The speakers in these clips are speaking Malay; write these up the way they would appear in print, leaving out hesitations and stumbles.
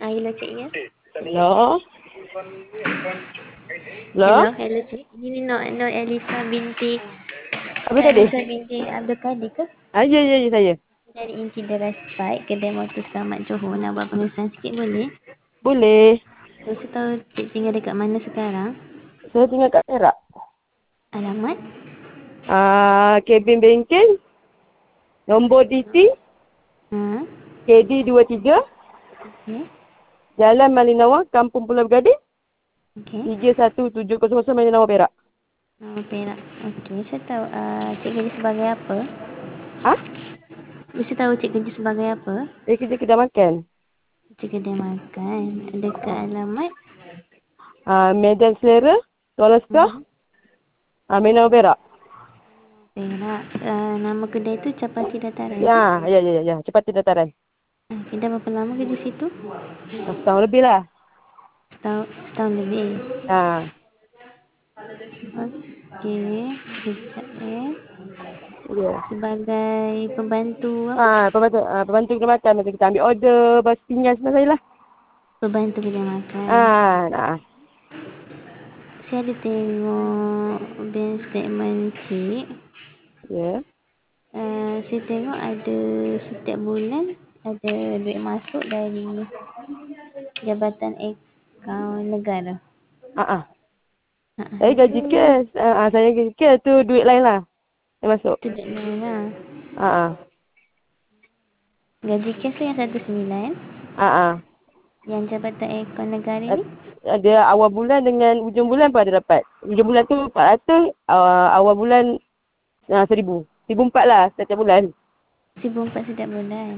Hello, Cik ya. Hello? Hello? Hello, Cik. Ini Nur Elisa binti Apa tadi? Abdul Kadir ke? Ya, saya. Dari Inti Deras Bike, Kedai Motor Selamat Johor. Nak buat pengesahan sikit boleh? Boleh. So, saya tahu Cik tinggal dekat mana sekarang? Saya tinggal kat Perak. Alamat? Kabin bengkel. Nombor DC. Ha? KD23. Okey. Jalan Malinawa, Kampung Pulau Gading. Okey. 31700 Malinawa, Perak. Oh, Perak. Okey. Saya tahu Cik kerja sebagai apa? Ha? Saya tahu Cik kerja sebagai apa? Saya kerja kedai makan. Cik kedai makan. Dekat alamat? Medan Selera. Kuala Star. Malinawa, Perak. Perak. Nama kedai tu Capati Dataran. Ya. Cepat tidak dataran. Okey, dah berapa lama kerja situ? Setahun lebih lah. Setahun lebih. Ha. Okey, sekejap Ya. Sebagai pembantu apa? Pembantu kedai makan. Macam kita ambil order. Bas pinggan semua saya lah. Pembantu kedai makan. Nah. Saya ada tengok bank statement Cik. Ya. Saya tengok ada setiap bulan ada duit masuk dari Jabatan Akaun Negara. Saya gaji Itu cash. Saya gaji cash tu duit lain lah. Yang masuk. tu duit mana lah. Ah. Gaji cash tu yang 19. Ah. Yang Jabatan Akaun Negara ni Ada awal bulan dengan hujung bulan pun ada dapat. Hujung bulan tu 400, awal bulan 1000. 1004 lah setiap bulan. 1,400 setiap bulan.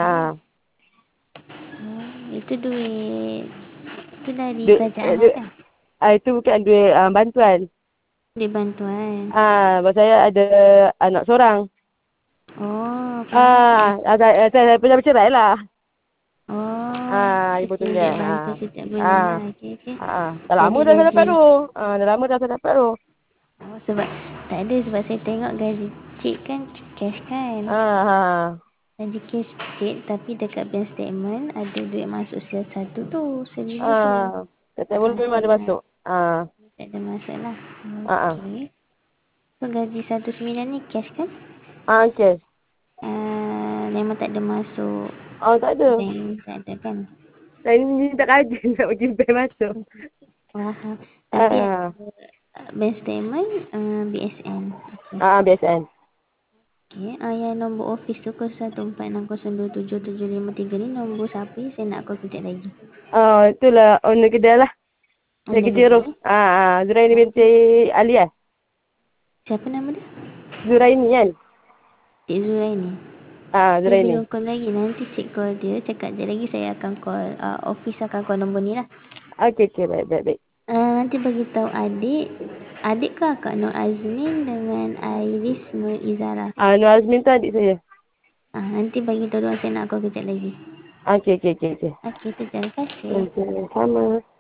Itu duit. Itu dari kerajaan lah kan? Itu bukan duit bantuan. Duit bantuan. Sebab saya ada anak seorang. Oh, faham. Saya pernah bercerai lah. Oh, Ibu itu tunggal. duit bantu setiap bulan lah. Okey. Dah lama dah saya dapat tu. Dah lama dah saya dapat tu. Oh, sebab tak ada sebab saya tengok gaji cik kan cash kan. Gaji cash cik tapi dekat bank statement ada duit masuk satu tu, 1,000 tu. Setiap bulan memang ada masuk. Tak ada masuk lah. Ah. Okey. So gaji 19 ni cash kan? Cash. Memang tak ada masuk Tak ada. bank, tak ada kan? Saya ni tak rajin nak pergi bank masuk. Faham. Tapi bank statement BSN. Okey. BSN. Okey. Yang nombor office tu 0146027753 ni nombor siapa? Saya nak call kejap lagi. Itulah owner kedai lah. Saya Owner kerja kedai. tu. Zuraini binti Ali lah. Siapa nama dia? Zuraini kan? Cik Zuraini. Saya Zuraini. belum call lagi. Nanti cik call dia. Cakap je lagi saya akan call. Office akan call nombor ni lah. Okey. Baik. Nanti beritahu adik. Adik ke akak Nur Azmin dengan Iris Nur Izara? Nur Azmin tu adik saya. Nanti bagi tahu saya nak call kejap lagi. Okey. Okey, terima kasih. Okey, sama.